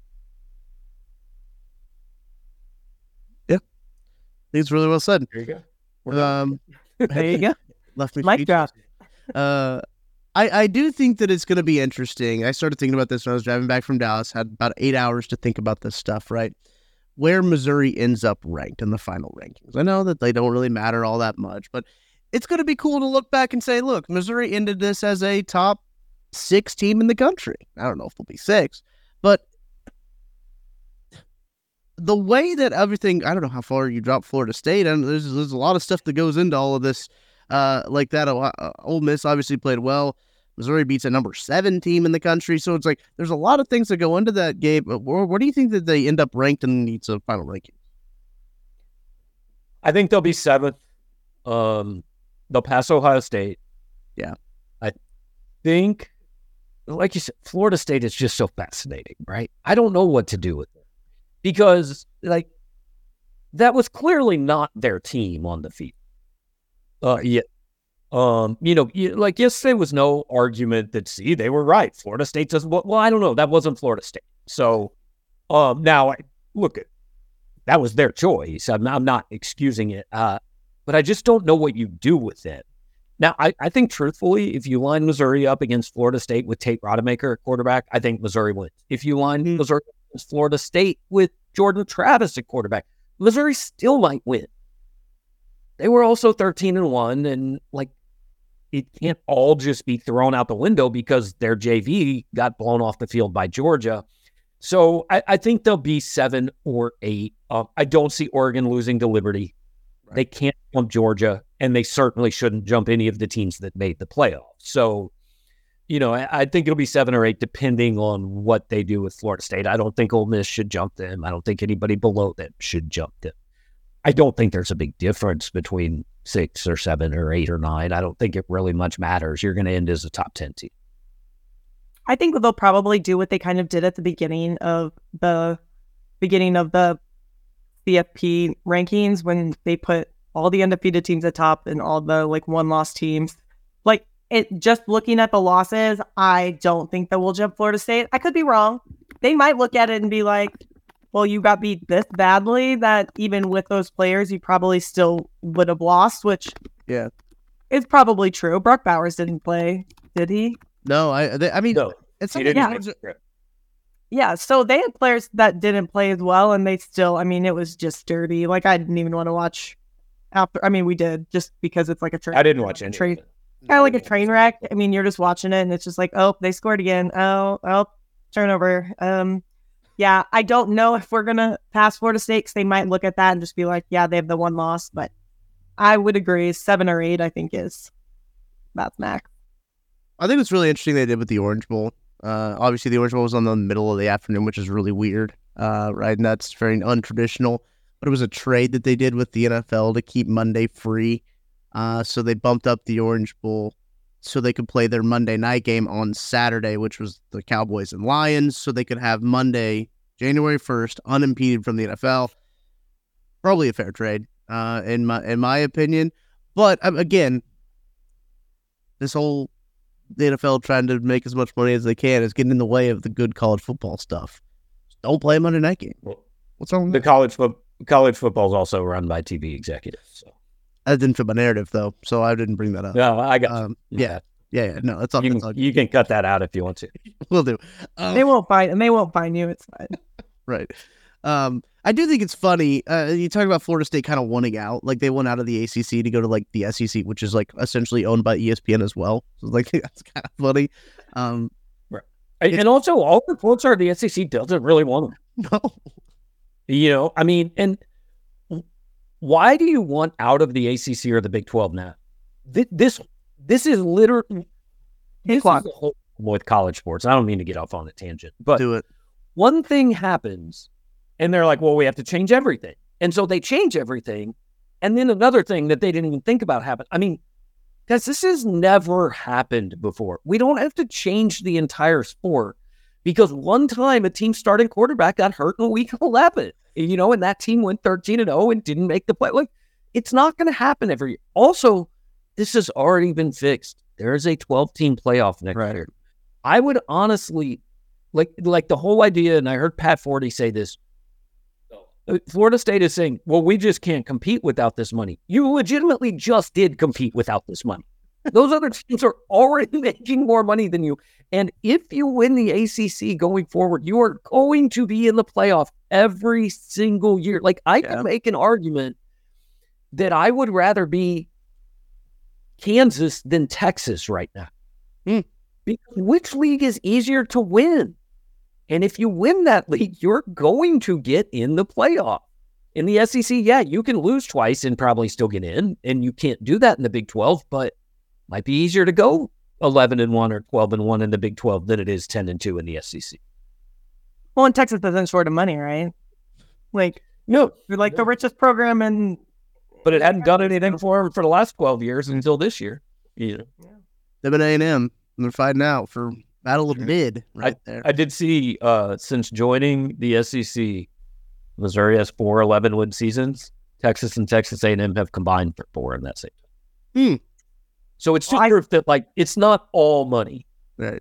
Yeah, I think it's really well said. There you go. Um, There you go. left me Mic speechless. drop. Uh, I, I do think that it's going to be interesting. I started thinking about this when I was driving back from Dallas. Had about eight hours to think about this stuff, right? Where Missouri ends up ranked in the final rankings. I know that they don't really matter all that much, but it's going to be cool to look back and say, look, Missouri ended this as a top six team in the country. I don't know if they'll be six, but the way that everything, I don't know how far you drop Florida State, and there's, there's a lot of stuff that goes into all of this uh, like that. Uh, Ole Miss obviously played well. Missouri beats a number seven team in the country. So it's like, there's a lot of things that go into that game. But where, where do you think that they end up ranked in the final ranking? I think they'll be seventh. Um, they'll pass Ohio State. Yeah. I think, like you said, Florida State is just so fascinating, right? I don't know what to do with it because, like, that was clearly not their team on the field. Uh, yeah. Um, you know, like, yes, there was no argument that, see, they were right. Florida State doesn't, well, I don't know. That wasn't Florida State. So, um, now, I look, at that was their choice. I'm, I'm not excusing it. Uh, but I just don't know what you do with it. Now, I, I think, truthfully, if you line Missouri up against Florida State with Tate Rodemaker at quarterback, I think Missouri wins. If you line mm-hmm. Missouri against Florida State with Jordan Travis at quarterback, Missouri still might win. They were also thirteen and one, and, like, it can't all just be thrown out the window because their J V got blown off the field by Georgia. So I, I think they'll be seven or eight. Uh, I don't see Oregon losing to Liberty. Right. They can't jump Georgia, and they certainly shouldn't jump any of the teams that made the playoffs. So, you know, I, I think it'll be seven or eight depending on what they do with Florida State. I don't think Ole Miss should jump them. I don't think anybody below them should jump them. I don't think there's a big difference between six or seven or eight or nine. I don't think it really much matters. You're going to end as a top ten team. I think they'll probably do what they kind of did at the beginning of the beginning of the C F P rankings when they put all the undefeated teams at top and all the like one loss teams. Like it just looking at the losses, I don't think that we'll jump Florida State. I could be wrong. They might look at it and be like, well, you got beat this badly that even with those players, you probably still would have lost, which yeah, is probably true. Brock Bowers didn't play, did he? No, I they, I mean, no, it's he didn't. Yeah. yeah, so they had players that didn't play as well, and they still, I mean, it was just dirty. Like, I didn't even want to watch after. I mean, we did, just because it's like a train. I didn't watch any train. Kind of like a train wreck. I mean, you're just watching it, and it's just like, oh, they scored again. Oh, oh, turnover. Um, Yeah, I don't know if we're going to pass Florida State because they might look at that and just be like, yeah, they have the one loss. But I would agree. Seven or eight, I think, is about max. I think it's really interesting they did with the Orange Bowl. Uh, obviously, the Orange Bowl was on the middle of the afternoon, which is really weird, uh, right? And that's very untraditional. But it was a trade that they did with the N F L to keep Monday free. Uh, so they bumped up the Orange Bowl so they could play their Monday night game on Saturday, which was the Cowboys and Lions, so they could have Monday, January first, unimpeded from the N F L. Probably a fair trade, uh, in my in my opinion. But, um, again, this whole the N F L trying to make as much money as they can is getting in the way of the good college football stuff. Just don't play a Monday night game. What's wrong with the that? college, fo- college football is also run by T V executives, so. That didn't fit my narrative, though, so I didn't bring that up. No, I got um, you. Yeah. Yeah, yeah, no, that's all. You that's can, all you can cut that out if you want to. We'll do. Um, They won't find and they won't find you. It's fine. Right. Um, I do think it's funny. Uh, you talk about Florida State kind of wanting out, like they went out of the A C C to go to like the S E C, which is like essentially owned by E S P N as well. So like that's kind of funny. Um, right. And also, all reports are the S E C doesn't really want them. No. You know, I mean, and why do you want out of the A C C or the Big twelve now? This this, this is literally this is the whole with college sports. I don't mean to get off on a tangent, but do it. One thing happens, and they're like, well, we have to change everything. And so they change everything. And then another thing that they didn't even think about happened. I mean, guys, this has never happened before. We don't have to change the entire sport because one time a team starting quarterback got hurt in week eleven, you know, and that team went thirteen and oh and didn't make the play. Like, it's not going to happen every year. Also, this has already been fixed. There is a twelve-team playoff next Right. year. I would honestly... Like, like the whole idea, and I heard Pat Forty say this, Florida State is saying, well, we just can't compete without this money. You legitimately just did compete without this money. Those other teams are already making more money than you. And if you win the A C C going forward, you are going to be in the playoff every single year. Like, I Yeah. can make an argument that I would rather be Kansas than Texas right now. Mm. Because which league is easier to win? And if you win that league, you're going to get in the playoff. In the S E C, yeah, you can lose twice and probably still get in, and you can't do that in the Big twelve, but it might be easier to go eleven and one or twelve and one in the Big twelve than it is ten and two in the S E C. Well, and Texas isn't short of money, right? Like, No, you're like the richest program in. but it hadn't done anything for them for the last twelve years until this year. You know. Them and A and M, and they're fighting out for Battle of Mid right there. I did see, uh, since joining the S E C, Missouri has four eleven-win seasons. Texas and Texas A and M have combined for four in that same time. Hmm. So it's just I- proof that, like, it's not all money. Right.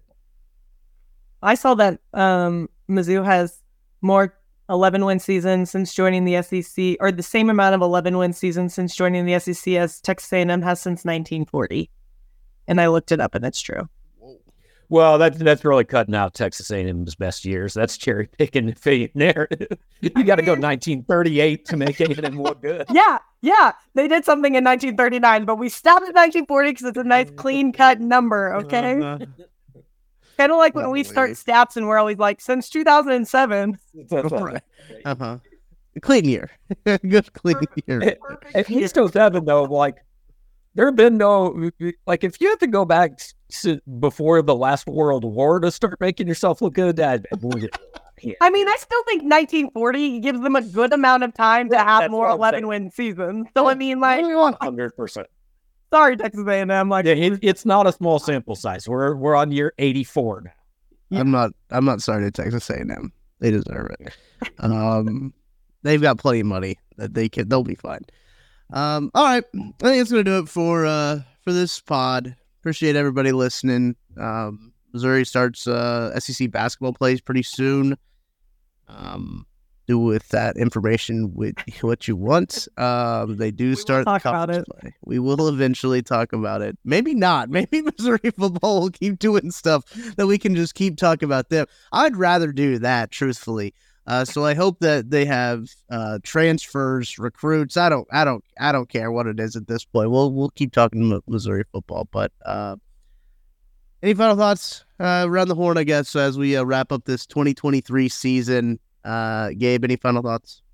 I saw that um, Mizzou has more eleven-win seasons since joining the S E C, or the same amount of eleven-win seasons since joining the S E C as Texas A and M has since nineteen forty. And I looked it up, and it's true. Well, that's that's really cutting out Texas A and M's best years. That's cherry picking the fake narrative. You got to go nineteen thirty-eight to make A and M look good. Yeah, yeah, they did something in nineteen thirty-nine, but we stopped at nineteen forty because it's a nice clean-cut number, okay? Uh-huh. Kind of like when we start stats and we're always like, since two thousand seven. Right. Uh-huh. Clean year. Good clean year. At least oh seven, though, like, there have been no, like, if you have to go back to before the last World War to start making yourself look good, I, I mean, I still think nineteen forty gives them a good amount of time to have That's more what I'm saying. eleven-win seasons. So, I mean, like, one hundred percent. sorry, Texas A and M. Like, Yeah, it, it's not a small sample size. We're we're on year eighty-four now. I'm not. I'm not sorry to Texas A and M. They deserve it. Um, they've got plenty of money that they can. They'll be fine. Um, all right. I think that's gonna do it for uh for this pod. Appreciate everybody listening. Um, Missouri starts uh S E C basketball plays pretty soon. Um, do with that information with what you want. Um, they do will start talk the about conference play. We will eventually talk about it. Maybe not. Maybe Missouri football will keep doing stuff that we can just keep talking about them. I'd rather do that, truthfully. Uh, so I hope that they have uh, transfers, recruits. I don't, I don't, I don't care what it is at this point. We'll we'll keep talking about Missouri football. But uh, any final thoughts uh, around the horn? I guess as we uh, wrap up this twenty twenty-three season. Uh, Gabe, any final thoughts?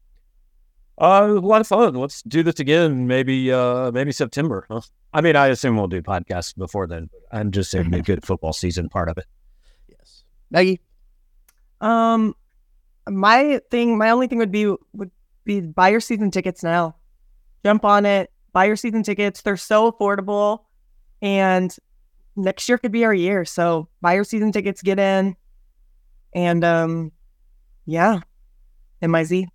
Uh, it was a lot of fun. Let's do this again. Maybe uh, maybe September. Huh? I mean, I assume we'll do podcasts before then. But I'm just saying the good football season part of it. Yes, Maggie. Um, my thing, my only thing would be would be buy your season tickets now. Jump on it. Buy your season tickets. They're so affordable, and next year could be our year. So buy your season tickets, get in, and um, yeah, M I Z.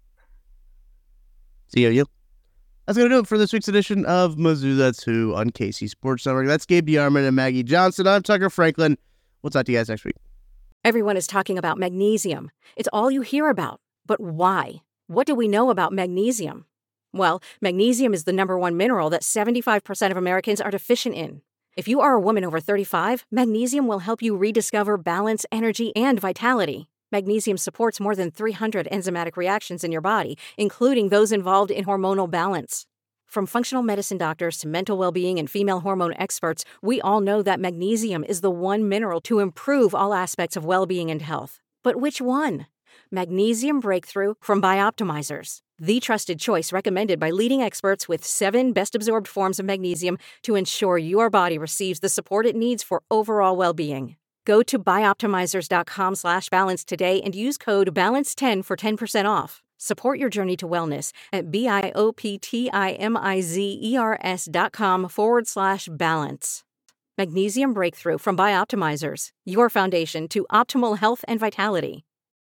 C O U. That's going to do it for this week's edition of Mizzou That's Who on K C Sports Network. That's Gabe DeArmond and Maggie Johnson. I'm Tucker Franklin. We'll talk to you guys next week. Everyone is talking about magnesium. It's all you hear about. But why? What do we know about magnesium? Well, magnesium is the number one mineral that seventy-five percent of Americans are deficient in. If you are a woman over thirty-five, magnesium will help you rediscover balance, energy, and vitality. Magnesium supports more than three hundred enzymatic reactions in your body, including those involved in hormonal balance. From functional medicine doctors to mental well-being and female hormone experts, we all know that magnesium is the one mineral to improve all aspects of well-being and health. But which one? Magnesium Breakthrough from Bioptimizers, the trusted choice recommended by leading experts with seven best-absorbed forms of magnesium to ensure your body receives the support it needs for overall well-being. Go to bioptimizers.com slash balance today and use code balance ten for ten percent off. Support your journey to wellness at B-I-O-P-T-I-M-I-Z-E-R-S dot com forward slash balance. Magnesium Breakthrough from Bioptimizers, your foundation to optimal health and vitality.